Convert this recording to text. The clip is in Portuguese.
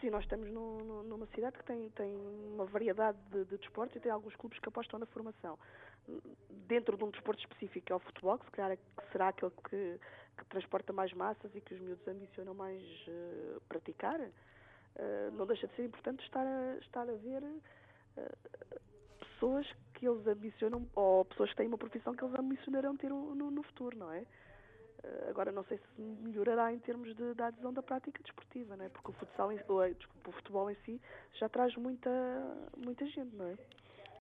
e nós estamos numa cidade que tem uma variedade de desportos e tem alguns clubes que apostam na formação. Dentro de um desporto específico, que é o futebol, que se calhar será aquele que transporta mais massas e que os miúdos ambicionam mais praticar, não deixa de ser importante estar a ver pessoas que eles ambicionam, ou pessoas que têm uma profissão que eles ambicionarão ter no futuro, não é? Agora, não sei se melhorará em termos da adesão da prática desportiva, não é? Porque o futebol em si já traz muita gente, não é?